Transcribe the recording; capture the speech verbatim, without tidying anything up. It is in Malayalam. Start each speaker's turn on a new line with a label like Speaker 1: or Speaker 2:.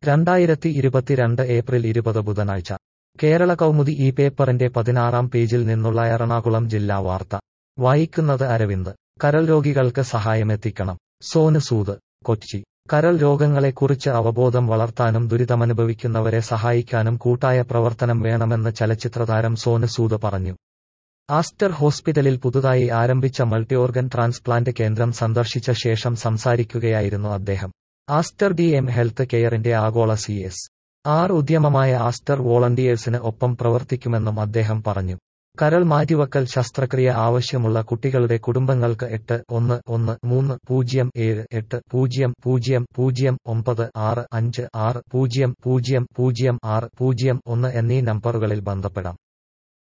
Speaker 1: രണ്ടായിരത്തി ഇരുപത്തിരണ്ട് ഏപ്രിൽ ഇരുപത് ബുധനാഴ്ച കേരള കൗമുദി ഈ പേപ്പറിന്റെ പതിനാറാം പേജിൽ നിന്നുള്ള എറണാകുളം ജില്ലാ വാർത്ത വായിക്കുന്നത് അരവിന്ദ്. കരൾ രോഗികൾക്ക് സഹായമെത്തിക്കണം. സോനു സൂദ്, കൊച്ചി. കരൾ രോഗങ്ങളെക്കുറിച്ച് അവബോധം വളർത്താനും ദുരിതമനുഭവിക്കുന്നവരെ സഹായിക്കാനും കൂട്ടായ പ്രവർത്തനം വേണമെന്ന് ചലച്ചിത്രതാരം സോനു സൂദ് പറഞ്ഞു. ആസ്റ്റർ ഹോസ്പിറ്റലിൽ പുതുതായി ആരംഭിച്ച മൾട്ടി ഓർഗൻ ട്രാൻസ്പ്ലാന്റ് കേന്ദ്രം സന്ദർശിച്ച ശേഷം സംസാരിക്കുകയായിരുന്നു അദ്ദേഹം. ആസ്റ്റർ ഡി എം ഹെൽത്ത് കെയറിന്റെ ആഗോള സി എസ് ആർ ഉദ്യമമായ ആസ്റ്റർ വോളണ്ടിയേഴ്സിന് ഒപ്പം പ്രവർത്തിക്കുമെന്നും അദ്ദേഹം പറഞ്ഞു. കരൾ മാറ്റിവക്കൽ ശസ്ത്രക്രിയ ആവശ്യമുള്ള കുട്ടികളുടെ കുടുംബങ്ങൾക്ക് എട്ട് ഒന്ന് ഒന്ന് മൂന്ന് പൂജ്യം ഏഴ് എട്ട് പൂജ്യം പൂജ്യം പൂജ്യം ഒമ്പത് ആറ് അഞ്ച് ആറ് പൂജ്യം പൂജ്യം പൂജ്യം ആറ് പൂജ്യം ഒന്ന് എന്നീ നമ്പറുകളിൽ ബന്ധപ്പെടാം.